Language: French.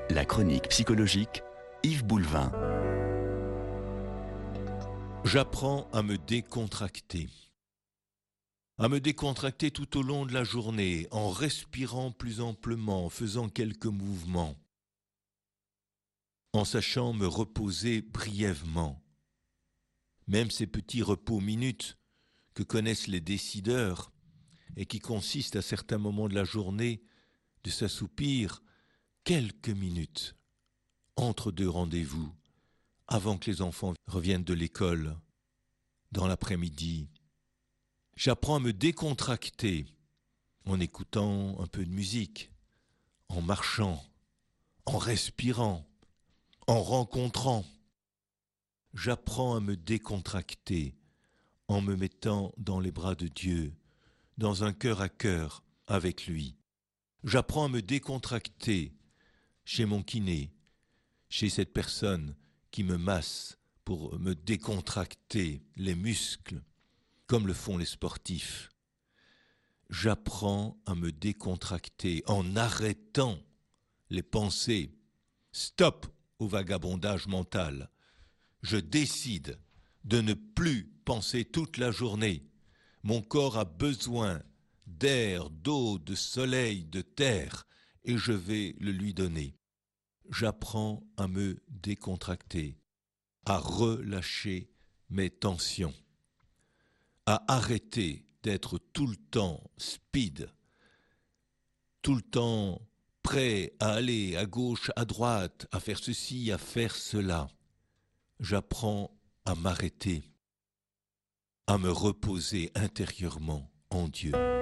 La chronique psychologique, Yves Boulevin. J'apprends à me décontracter. À me décontracter tout au long de la journée, en respirant plus amplement, en faisant quelques mouvements, en sachant me reposer brièvement. Même ces petits repos minutes que connaissent les décideurs et qui consistent à certains moments de la journée de s'assoupir quelques minutes entre deux rendez-vous, avant que les enfants reviennent de l'école, dans l'après-midi. J'apprends à me décontracter en écoutant un peu de musique, en marchant, en respirant, en rencontrant. J'apprends à me décontracter en me mettant dans les bras de Dieu, dans un cœur à cœur avec lui. J'apprends à me décontracter chez mon kiné, chez cette personne qui me masse pour me décontracter les muscles, comme le font les sportifs. J'apprends à me décontracter en arrêtant les pensées. Stop au vagabondage mental. Je décide de ne plus penser toute la journée. Mon corps a besoin d'air, d'eau, de soleil, de terre, et je vais le lui donner. J'apprends à me décontracter, à relâcher mes tensions, à arrêter d'être tout le temps speed, tout le temps prêt à aller à gauche, à droite, à faire ceci, à faire cela. J'apprends à m'arrêter, à me reposer intérieurement en Dieu.